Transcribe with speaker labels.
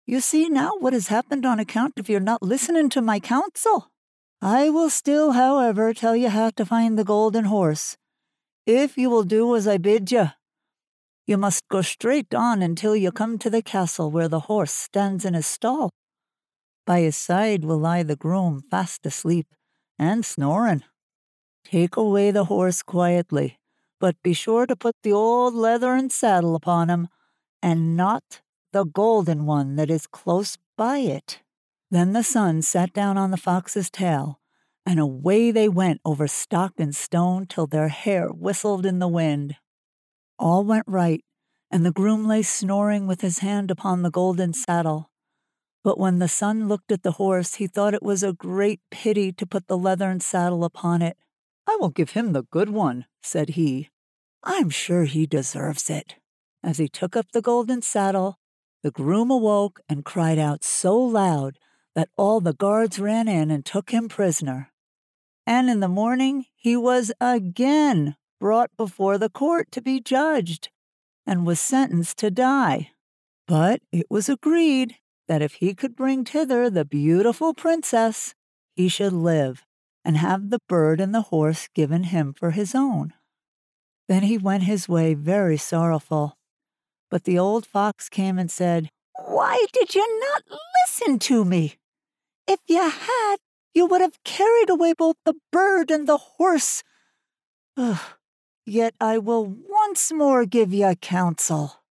Speaker 1: You see now what has happened on account of your not listening to my counsel. I will still, however, tell you how to find the golden horse, if you will do as I bid you. You must go straight on until you come to the castle where the horse stands in his stall. By his side will lie the groom fast asleep and snoring. Take away the horse quietly, but be sure to put the old leathern saddle upon him, and not the golden one that is close by it." Then the son sat down on the fox's tail, and away they went over stock and stone till their hair whistled in the wind. All went right, and the groom lay snoring with his hand upon the golden saddle. But when the son looked at the horse, he thought it was a great pity to put the leathern saddle upon it. "I will give him the good one," said he. "I'm sure he deserves it." As he took up the golden saddle, the groom awoke and cried out so loud that all the guards ran in and took him prisoner. And in the morning he was again brought before the court to be judged, and was sentenced to die. But it was agreed that if he could bring thither the beautiful princess, he should live, and have the bird and the horse given him for his own. Then he went his way very sorrowful. But the old fox came and said, "Why did you not listen to me? If you had, you would have carried away both the bird and the horse. Yet I will once more give you counsel.